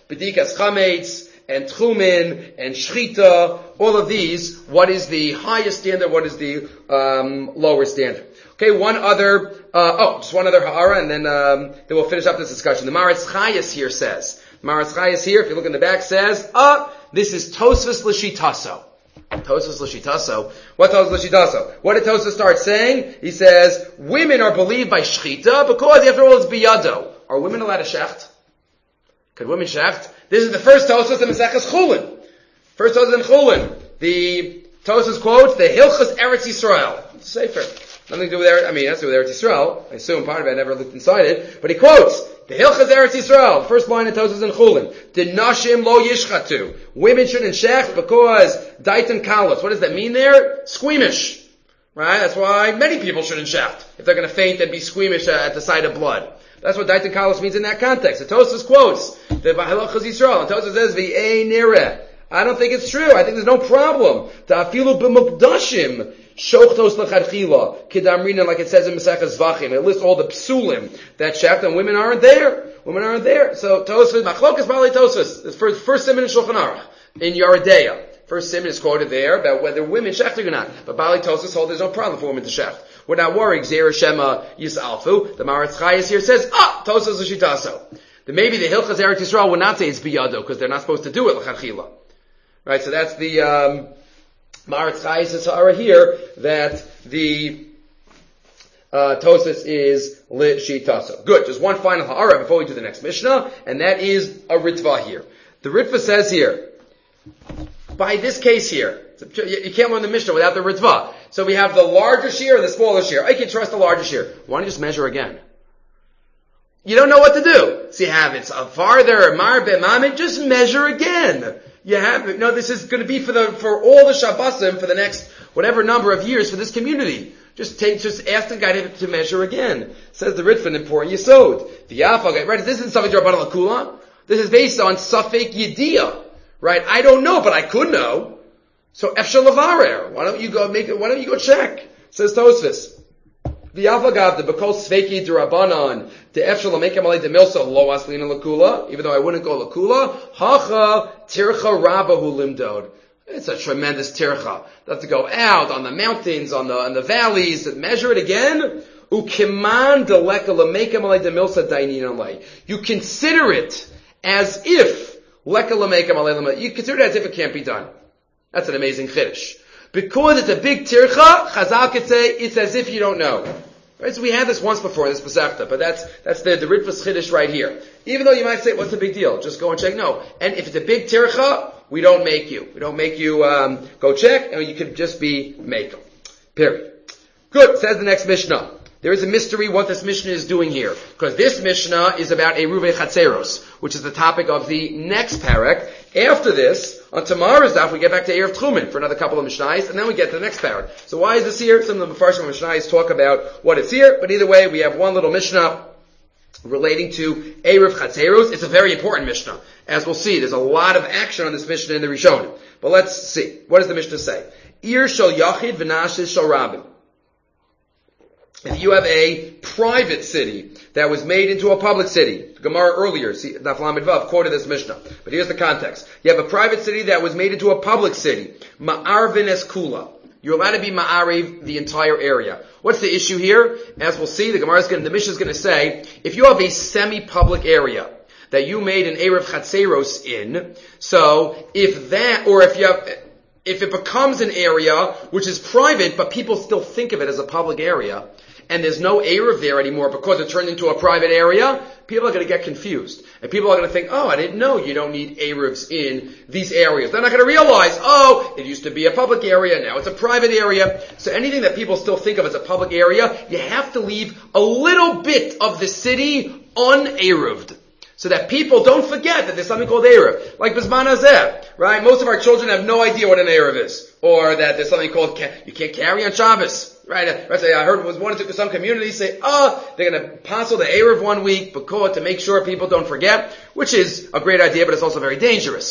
A: Bedikas chametz, and tchumin, and shchita, all of these, what is the highest standard, what is the lower standard? Okay, just one other ha'ara, and then we'll finish up this discussion. The Maharatz Chayes here says, if you look in the back, says, this is Tosfos L'Shitaso. Tosfos L'Shitaso. What Tosfos L'Shitaso? What did Tosfos start saying? He says, women are believed by shchita because, after all, it's biyado. Are women allowed to shecht? Could women shecht? This is the first Tosfos in Maseches Chulin. First Tosfos in Chulin. The Tosfos quotes the Hilchos Eretz Yisrael. It's a sefer. Nothing to do with it has to do with Eretz Yisrael. I assume part of it, I never looked inside it. But he quotes the Hilchos Eretz Yisrael. First line in Tosfos in Chulin. The Nashim lo yishchatu. Women shouldn't shecht because daitan kalos. What does that mean there? Squeamish. Right? That's why many people shouldn't shecht. If they're going to faint, they'd be squeamish at the sight of blood. That's what daitan kalos means in that context. The Tosfos quotes the Hilchos Yisrael. And Tosfos says v'ei nireh. I don't think it's true. I think there's no problem. Ta'afilu b'mukdashim shochtos l'chadchila kidamrina, like it says in Maseches Zvachim. It lists all the psulim that shecht, and women aren't there. So Tosfos, machlokas b'alei Tosfos, the first siman in Shulchan Aruch in Yeridea. First siman is quoted there about whether women shecht or not. But b'alei Tosfos hold there's no problem for women to shecht. We're not worried. Zera Shema Yis'alfu. The Maharatz Chayes here says, Tosfos l'shitaso. Then maybe the Hilchos Eretz Yisrael would not say it's biyado because they're not supposed to do it l'chadchila. Right, so that's the Maharatz Chayes Ha'ara here, that the Tosfos is l'shitaso. Good, just one final Ha'ara before we do the next Mishnah, and that is a Ritva here. The Ritva says here, by this case here, you can't learn the Mishnah without the Ritva. So we have the larger shear and the smaller shear. I can trust the larger shear. Why don't you just measure again? You don't know what to do. So you have it's a farther, mar be'mamid, just measure again. You have it. No, this is going to be for all the Shabbosim for the next whatever number of years for this community. Just ask the guy to measure again. Says the Ritva, an important Yesod. The Yafa, right? This isn't something Rabbanan Lakula. This is based on Safek Yediyah. Right? I don't know, but I could know. So Efshel Lavarer. Why don't you go check? Says Tosfos. The Avagav, the Bekol Sveki Durabanan, the Efshel Lamekem Ale de Milsa, Lo Aslina Lakula, even though I wouldn't go Lakula, Hacha Tircha Rabahu Limdod. It's a tremendous tircha. They have to go out on the mountains, on the valleys, and measure it again. Ukiman Deleka Lamekem Ale de Milsa Dainin Ale. You consider it as if Leka Lamekem Ale, you consider it as if it can't be done. That's an amazing chiddush. Because it's a big tircha, Chazal could say it's as if you don't know. Right? So we had this once before, this Pesachta, but that's the Ritva's chiddush right here. Even though you might say, what's the big deal? Just go and check. No. And if it's a big tircha, we don't make you. We don't make you go check, and you could just be makel. Period. Good. Says the next Mishnah. There is a mystery what this Mishnah is doing here. Because this Mishnah is about Eruvei Chatzeros, which is the topic of the next parak. After this, on tomorrow's daf, we get back to Erev Tchumen for another couple of Mishnayos, and then we get to the next parak. So why is this here? Some of the Mefarshim Mishnayos talk about what it's here, but either way, we have one little Mishnah relating to Erev Chatzeros. It's a very important Mishnah. As we'll see, there's a lot of action on this Mishnah in the Rishonim. But let's see. What does the Mishnah say? Ir shel yachid v'nashis shel rabim. If you have a private city that was made into a public city, Gemara earlier, Daf Lamed Vav quoted this Mishnah, but here's the context. You have a private city that was made into a public city, Ma'arvin es kula. You're allowed to be Ma'ariv the entire area. What's the issue here? As we'll see, the Mishnah is going to say, if you have a semi-public area that you made an Erev Chatzeros in, so if it becomes an area which is private, but people still think of it as a public area, and there's no Erev there anymore because it turned into a private area, people are going to get confused. And people are going to think, I didn't know you don't need Erevs in these areas. They're not going to realize, it used to be a public area, now it's a private area. So anything that people still think of as a public area, you have to leave a little bit of the city un-Ereved. So that people don't forget that there's something called Erev. Like Bizman Hazeh, right? Most of our children have no idea what an Erev is. Or that there's something called, you can't carry on Shabbos. Right? I heard one to some communities say, they're going to passel the Erev 1 week because to make sure people don't forget, which is a great idea, but it's also very dangerous.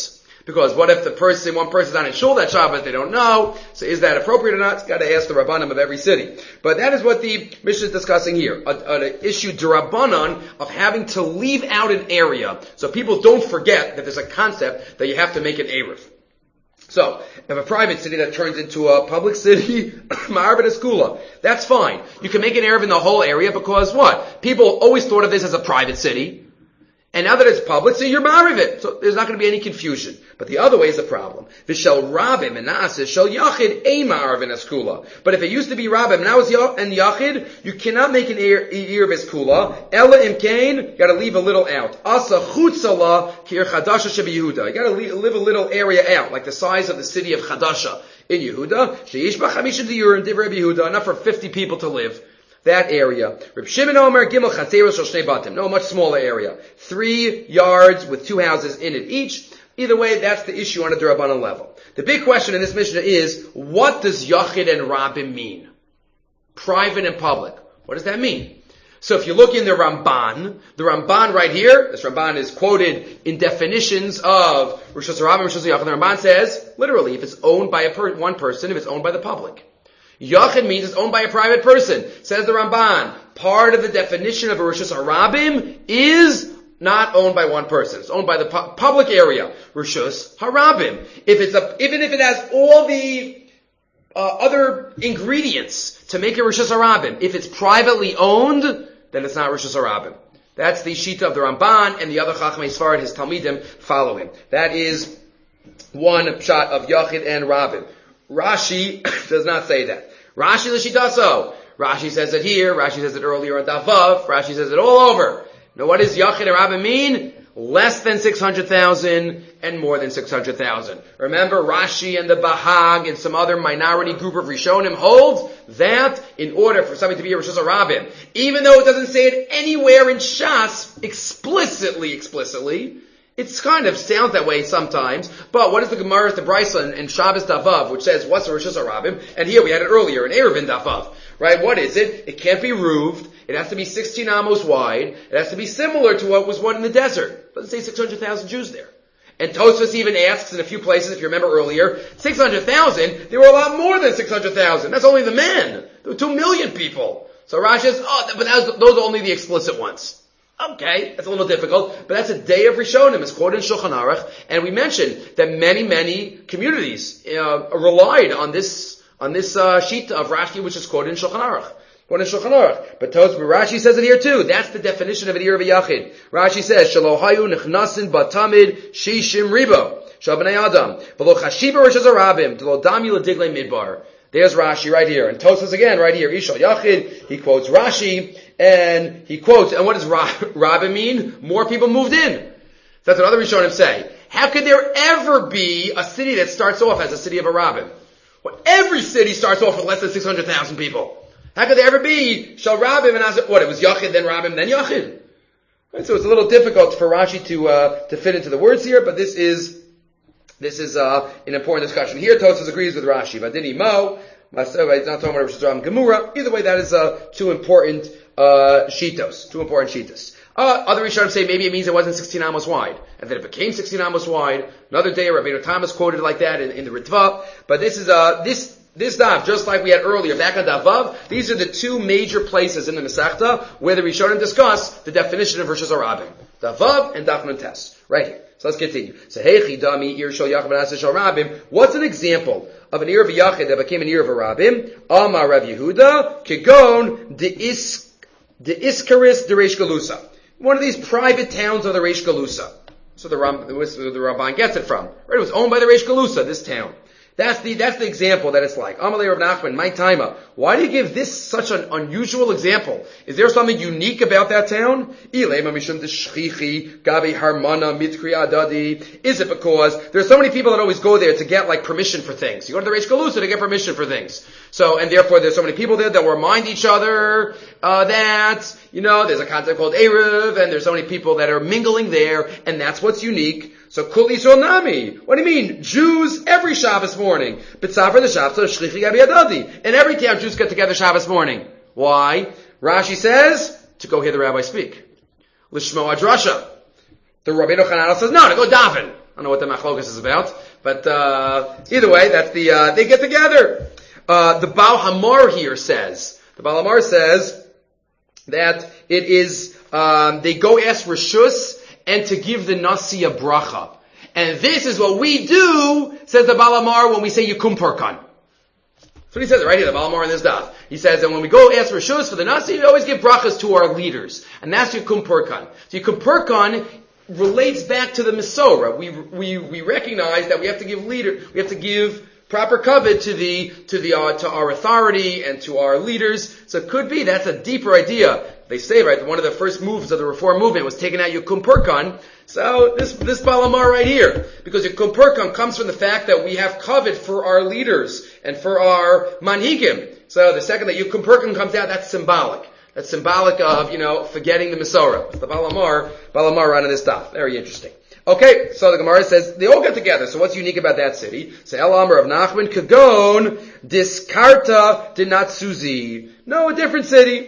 A: Because what if one person's not in shul that Shabbat, they don't know, so is that appropriate or not? It's got to ask the Rabbanim of every city. But that is what the Mishnah is discussing here. An issue d'Rabbanan of having to leave out an area, so people don't forget that there's a concept that you have to make an Erev. So, if a private city that turns into a public city, Ma'arvin Eskula, that's fine. You can make an Erev in the whole area because what? People always thought of this as a private city. And now that it's public, so you're ma'ariv it. So there's not going to be any confusion. But the other way is the problem. V'shel rabim and na'aseh shel yachid ein ma'arvin eskula. But if it used to be rabim, now it's and yachid, you cannot make an ear of eskula. Ella imkain, you got to leave a little out. Asa chutzala kir chadasha shebe Yehuda. You got to leave a little area out, like the size of the city of Chadasha in Yehuda. Sheish b'chamisha diyurim divrei Yehuda, enough for 50 people to live. That area. Reb Shimon Omer Gimel Chatzeros Shel Shnei Batim. No, much smaller area. 3 yards with 2 houses in it each. Either way, that's the issue on a D'Rabbanan level. The big question in this Mishnah is, what does Yachid and Rabim mean? Private and public. What does that mean? So if you look in the Ramban right here, this Ramban is quoted in definitions of Rosh Hashanah and Rosh Hashanah. The Ramban says, literally, if it's owned by one person, if it's owned by the public. Yachid means it's owned by a private person. Says the Ramban, part of the definition of a Rishus Harabim is not owned by one person. It's owned by the public area. Rishus Harabim. Even if it has all the other ingredients to make a Rishus Harabim, if it's privately owned, then it's not Rishus Harabim. That's the Shita of the Ramban, and the other Chachmei Sfarad, his Talmidim, follow him. That is one shot of Yachid and Rabim. Rashi does not say that. Rashi l'shitaso. Rashi says it here. Rashi says it earlier on Davav. Rashi says it all over. Now what does Yachid and Rabim mean? Less than 600,000 and more than 600,000. Remember Rashi and the Bahag and some other minority group of Rishonim hold that in order for something to be a Rishus Harabim, even though it doesn't say it anywhere in Shas explicitly, it kind of sounds that way sometimes, but what is the Gemara at the Brisa in Shabbos Davav, which says, what's a Rishus Harabim? And here we had it earlier, in Erevin Davav. Right? What is it? It can't be roofed. It has to be 16 amos wide. It has to be similar to what was one in the desert. It doesn't say 600,000 Jews there. And Tosfos even asks in a few places, if you remember earlier, 600,000, there were a lot more than 600,000. That's only the men. There were 2 million people. So Rashi says, but those are only the explicit ones. Okay, that's a little difficult, but that's a day of Rishonim. It's quoted in Shulchan Aruch, and we mentioned that many communities relied on this sheet of Rashi, which is quoted in Shulchan Aruch. But Rashi says it here too. That's the definition of an Erev Yachid. Rashi says, Shelo hayu nechnasin batamid shishim ribo shabnei adam v'lo chashiva Rishus Harabim d'lo dami l'diglei midbar. There's Rashi right here. And Tosfos again right here. Ishal Yachid, he quotes Rashi, and he quotes, and what does Rabim mean? More people moved in. That's what other Rishonim say. How could there ever be a city that starts off as a city of a Rabim? Well, every city starts off with less than 600,000 people. How could there ever be Shal Rabim and Azar? What, it was Yachid, then Rabim, then Yachid? Right, so it's a little difficult for Rashi to fit into the words here, but this is an important discussion. Here Tosfos agrees with Rashi. Vadini Mo, he's not talking about Rosh Hashanah Gemura. Either way, that is two important shitos. Other Rishonim say maybe it means it wasn't 16 amos wide, and then it became 16 amos wide. Another day, Rabbeinu Thomas quoted like that in the Ritva. But this is this daf, just like we had earlier, back on Davav, these are the two major places in the Masechta where the Rishonim discuss the definition of Rishus Harabim. Davav and Daf Nun Tes. Right here. So let's continue. So, what's an example of an Erev Yachid that became an Erev Harabim? Amar Rav Yehuda, Kegon, de Iskaris de Reish Galusa. One of these private towns of the Reish Galusa. So the Ramban gets it from. Right? It was owned by the Reish Galusa, this town. That's the example that it's like. Amalei Rav Nachman, my timer. Why do you give this such an unusual example? Is there something unique about that town? Is it because there's so many people that always go there to get like permission for things? You go to the Reish Galusa to get permission for things. So, and therefore there's so many people there that will remind each other, that, there's a concept called Erev, and there's so many people that are mingling there, and that's what's unique. So Kul Yisrael Nami. What do you mean? Jews every Shabbos morning. B'tzafar the Shabbos Shlichi Gabi Adadi. In every town, Jews get together Shabbos morning. Why? Rashi says to go hear the rabbi speak. Lishmo Adrasha. The Rabbeinu Chananel says no, to go daven. I don't know what the machlokas is about, but either way, that's the they get together. The Baal Hamar here says, that it is they go ask Rishus and to give the Nasi a bracha. And this is what we do, says the Baal Hamar, when we say Yikum Parkan. That's what he says right here, the Baal Hamar in this daf. He says that when we go ask Rishus for the Nasi, we always give brachas to our leaders. And that's Yikum Parkan. So Yikum Parkan relates back to the Mesorah. We recognize that we have to give proper kavod to our authority and to our leaders. So it could be that's a deeper idea. They say, right, one of the first moves of the Reform movement was taking out Yikum Parkan. So this Baal Hamar right here, because Yikum Parkan comes from the fact that we have kavod for our leaders and for our manhigim. So the second that Yikum Parkan comes out, that's symbolic. That's symbolic of, forgetting the Mesorah. The Baal Hamar right on this stuff. Very interesting. Okay, so the Gemara says they all get together. So what's unique about that city? Say El Amar of Nachman Kagon Diskarta Dinatsuzi. No, a different city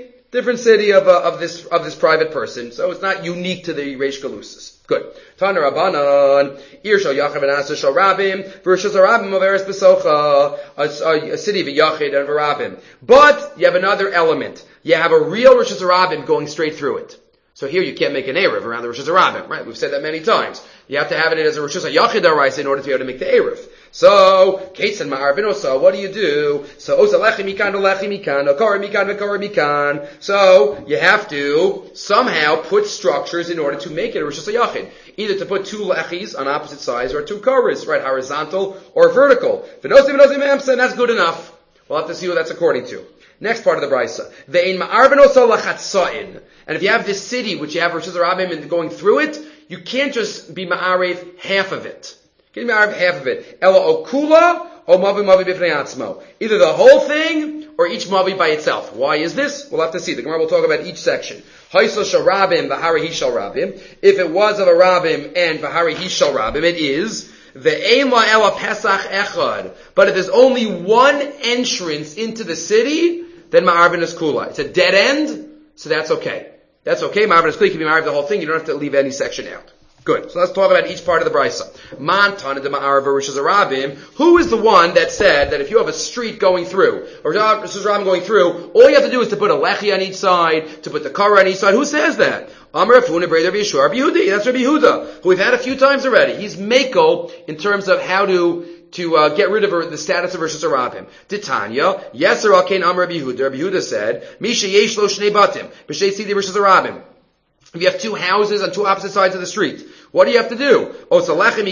A: of this private person. So it's not unique to the Reish Galusis. Good. Tana Rabbanan Ir Shal Yachid and Asa Shal Rabim versus Rabim of Eretz Besocha, a city of Yachid and Rabim. But you have another element. You have a real Rosh Hashanah going straight through it. So here you can't make an Erev around the Rosh Hashanah, right? We've said that many times. You have to have it as a Rosh Hashanah Yachid in order to be able to make the Erev. So, Kates and Ma'arvin Osa, what do you do? So, Osa Lechi Mikan, Lechi Mikan, Okara Mikan, Okara Mikan. So, you have to somehow put structures in order to make it a Rosh Hashanah. Either to put two lechis on opposite sides or two karas, right? Horizontal or vertical. V'nosim Amsa, that's good enough. We'll have to see what that's according to. Next part of the Brisa. Ve'in Ma'arvin Osa Lachatza'in. And if you have this city, which you have Rosh Hashanah and going through it, you can't just be Ma'arev half of it. You can't be Ma'arev half of it. Ela okula or mavi b'fnei atzmo. Either the whole thing or each mavi by itself. Why is this? We'll have to see. The Gemara will talk about each section. Haisel shal rabim v'hari hishal rabim. If it was of a rabim and v'hari hishal rabim, it is ve'ein la ela pesach echad. But if there's only one entrance into the city, then Ma'arvin is kula. It's a dead end, so that's okay. That's okay. Ma'arvin is kula. You can be Ma'arvin the whole thing. You don't have to leave any section out. Good. So let's talk about each part of the Brisa. Mantan de Ma'arva Rosh Hashanah. Who is the one that said that if you have a street going through, or Rosh Hashanah going through, all you have to do is to put a lechi on each side, to put the kara on each side? Who says that? Amar Afuna Breder Yeshua Rabbi Yehuda. That's Rabbi Yehuda, who we've had a few times already. He's mako in terms of how to get rid of the status of Rosh Hashanah. Titania, Yeser Alkein Amar Rabbi Yehuda. Rabbi Yehuda said, Misha Yesh Lo Shnei Batim, B'Shei Sidi Rosh Hashanah. If you have two houses on two opposite sides of the street, what do you have to do? Just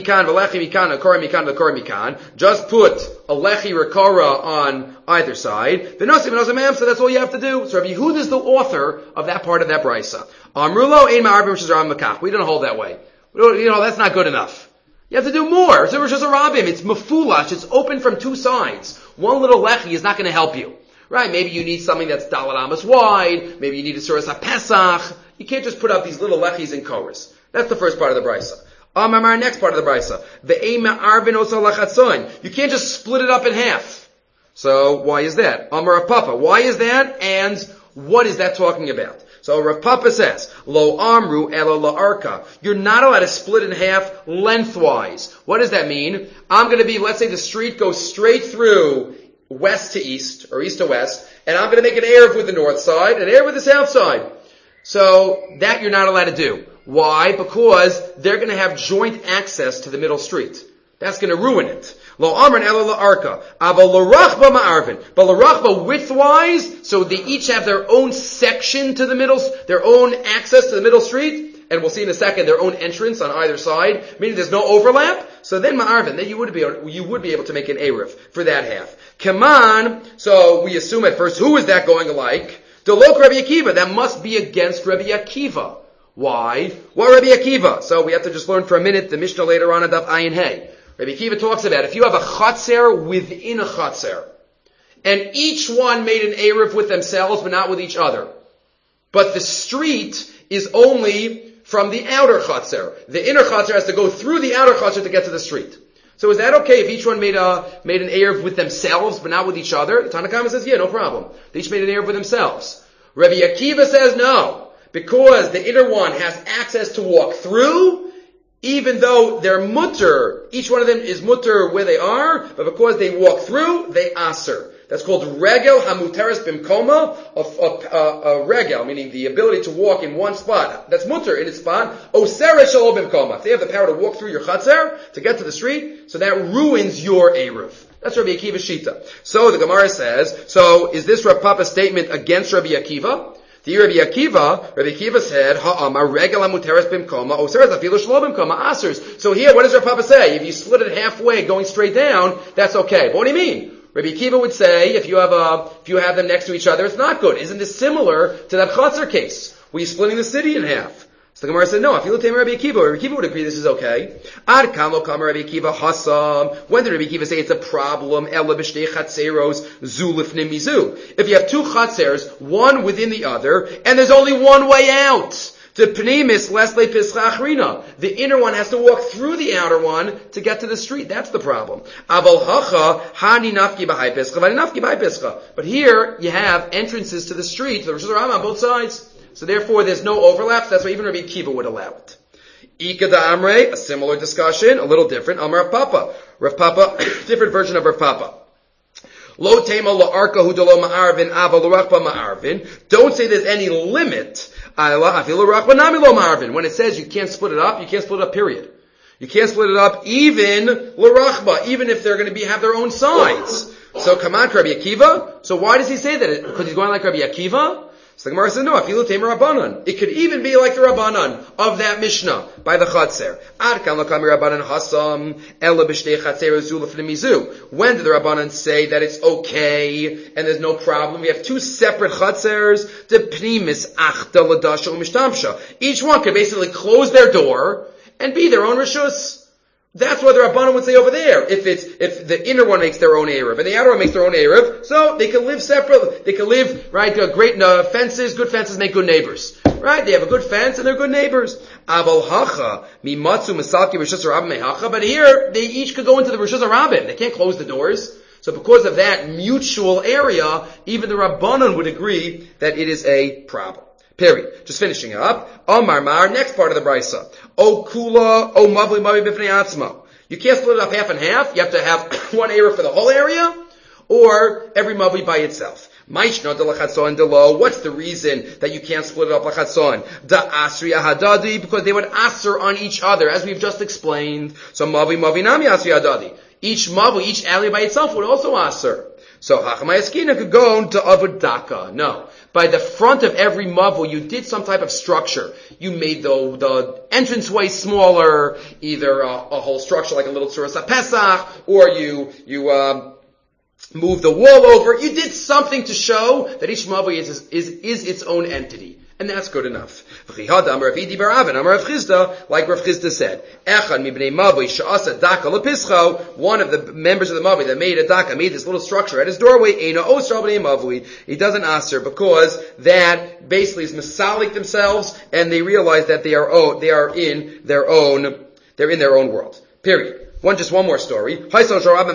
A: put a lechi rakara on either side. So that's all you have to do. So Rabbi Yehuda is the author of that part of that brisa. We don't hold that way. That's not good enough. You have to do more. It's mafulash. It's open from two sides. One little lechi is not going to help you. Right? Maybe you need something that's dalat amas wide. Maybe you need a suras ha-pesach. You can't just put up these little lechis and koras. That's the first part of the brisa. Next part of the brisa. You can't just split it up in half. So why is that? Amar Papa. Why is that? And what is that talking about? So Rav Papa says, Lo amru elo la arka. You're not allowed to split in half lengthwise. What does that mean? Let's say the street goes straight through west to east, or east to west, and I'm going to make an Erev with the north side, and an Erev with the south side. So that you're not allowed to do. Why? Because they're going to have joint access to the middle street. That's going to ruin it. Lo amran ela la arka. Aval l'rachba ma'arvin. But l'rachba widthwise, so they each have their own section to the middle, their own access to the middle street. And we'll see in a second their own entrance on either side, meaning there's no overlap. So then ma'arvin, then you would be able to make an erev for that half. Kaman, so we assume at first, who is that going like? Delok Rabbi Akiva, that must be against Rabbi Akiva. Why? What Rabbi Akiva? So we have to just learn for a minute the Mishnah later on at Daf Ayin Hey. Rabbi Akiva talks about if you have a chatzer within a chatzer, and each one made an erev with themselves but not with each other, but the street is only from the outer chatzer. The inner chatzer has to go through the outer chatzer to get to the street. So is that okay if each one made an erev with themselves but not with each other? The Tanna Kama says, yeah, no problem. They each made an erev with themselves. Rabbi Akiva says no, because the inner one has access to walk through, even though they're mutter, each one of them is mutter where they are, but because they walk through, they aser. That's called regel hamuteres bimkoma, a regel, meaning the ability to walk in one spot. That's mutter in its spot. Oseret shelo bimkoma. If they have the power to walk through your chatzer, to get to the street, so that ruins your eruv. That's Rabbi Akiva Shita. So the Gemara says, so is this Rav Papa's statement against Rabbi Akiva? The Rabbi Akiva said, Ha'amar regel hamuteres bimkoma, oseret afilu shelo bimkoma, asers. So here, what does Rav Papa say? If you split it halfway, going straight down, that's okay. But what do you mean? Rabbi Akiva would say, if you have them next to each other, it's not good. Isn't this similar to that Chatzar case, where you're splitting the city in half? So the Gemara said, no, if you look at Rabbi Akiva would agree this is okay. Ad kan lo kama Rabbi Akiva hasam. When did Rabbi Akiva say it's a problem? Ela b'shtei chatzeros zu lifnei mizu. If you have two chatzers, one within the other, and there's only one way out. The pnimis lesle pischachrina. The inner one has to walk through the outer one to get to the street. That's the problem. Aval hacha hani nafki b'hai pescha v'ani nafki b'hai pescha. But here you have entrances to the street, to the Rosh Hashanah on both sides. So therefore there's no overlap. So that's why even Rabbi Akiva would allow it. Ika da Amrei, a similar discussion, a little different. Amar Rav Papa. Rav Papa, different version of Rav Papa. Lo tema lo arka hu delo ma'arvin ava lo rachba ma'arvin. Don't say there's any limit. When it says you can't split it up, you can't split it up, period. You can't split it up even l'rachba, even if they're going to have their own sides. So come on, Rabbi Akiva. So why does he say that? Because he's going like Rabbi Akiva? So the Gemara says, no, afilu temer Rabbanan. It could even be like the Rabbanan of that Mishnah by the Chatzer. Ad kan lokami Rabbanan hasam ela b'shtei chatzer zu lefnei mizu. When did the Rabbanan say that it's okay and there's no problem? We have two separate Chatzers, the pnimis achta l'dasha u'mishtamsha. Each one could basically close their door and be their own rishus. That's what the Rabbanan would say over there. If the inner one makes their own Erev and the outer one makes their own Erev, so they can live separately. They can live, right, great fences, good fences make good neighbors. Right? They have a good fence and they're good neighbors. Aval hacha, mimatzu misalki rishus harabim mehacha, but here, they each could go into the rishus harabim. They can't close the doors. So because of that mutual area, even the Rabbanan would agree that it is a problem. Period. Just finishing up. Omar Mar, next part of the Brisa. O kula, o mavli mavi b'fnei atzmo. You can't split it up half and half. You have to have one area for the whole area, or every mavli by itself. Maishna de lachatson de lo. What's the reason that you can't split it up lachatson? Da asri ahadadi, because they would aser on each other, as we've just explained. So mavi nami asri ahadadi. Each mavli, each alley by itself would also aser. So Hachamay Eskina could go to Avudaka. No. By the front of every mavu, you did some type of structure. You made the entranceway smaller, either a whole structure like a little Tzuras HaPesach, or you moved the wall over. You did something to show that each mavu is its own entity. And that's good enough. Like Rav Chisda said, one of the members of the Mavi that made a daka, made this little structure at his doorway, he doesn't aser because that basically is masalik themselves and they realize that they are in their own world. Period. Just one more story. Rabbi Zera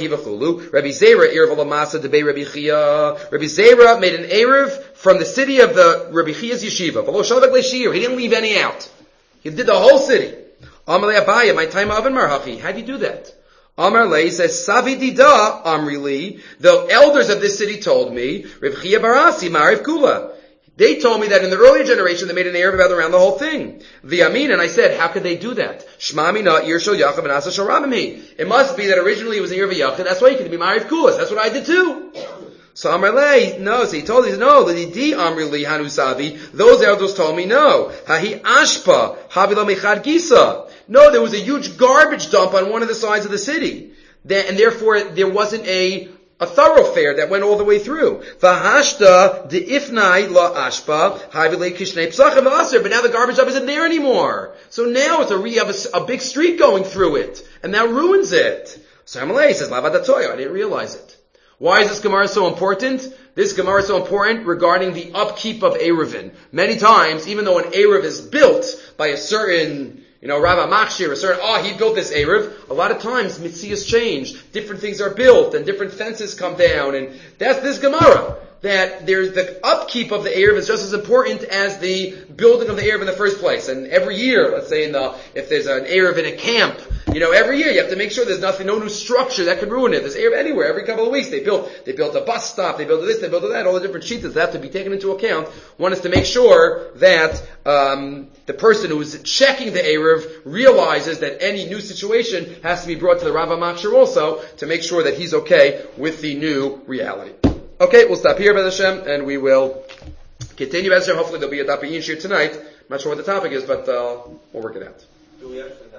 A: made an Erev from the city of the Rabbi Chiya's yeshiva. He didn't leave any out. He did the whole city. My time oven marhachi. How do you do that? Amar Lei says, Savi Dida Amrili, the elders of this city told me, Rav Chiya Barasi Mariv Kula. They told me that in the earlier generation they made an Erev around the whole thing. The Amin, and I said, how could they do that? Shmami na Ir Shel Yachav and Asa Shel Ramami. It must be that originally it was an Erev Yachav, that's why you could be Mariv Kulas. That's what I did too. So Amar Lei, no, so he told me, no, L'di Amrili Hanu Savi, those elders told me no. Hahi Ashpa, Havila Mechad Gisa. No, there was a huge garbage dump on one of the sides of the city. And therefore there wasn't a thoroughfare that went all the way through. V'hashta de'ifnai la ashpa havilei kishnei psachim v'aser. But now the garbage dump isn't there anymore. So now you have a big street going through it, and that ruins it. So Amalei says, "Lavadatoya." I didn't realize it. Why is this Gemara so important? This Gemara is so important regarding the upkeep of Erevin. Many times, even though an Erev is built by a certain Rav Machshir, he built this Erev. A lot of times, Mitzias change. Different things are built, and different fences come down, and that's this Gemara. that there's the upkeep of the Erev is just as important as the building of the Erev in the first place. And every year, let's say if there's an Erev in a camp, every year you have to make sure there's no new structure that could ruin it. There's Erev anywhere. Every couple of weeks they built a bus stop, they built this, they built that, all the different sheets that have to be taken into account. One is to make sure that the person who is checking the Erev realizes that any new situation has to be brought to the Rav HaMachshir also to make sure that he's okay with the new reality. Okay, we'll stop here, Bez Hashem, and we will continue, Bez Hashem. Hopefully there'll be a Daf Shir tonight. I'm not sure what the topic is, but we'll work it out.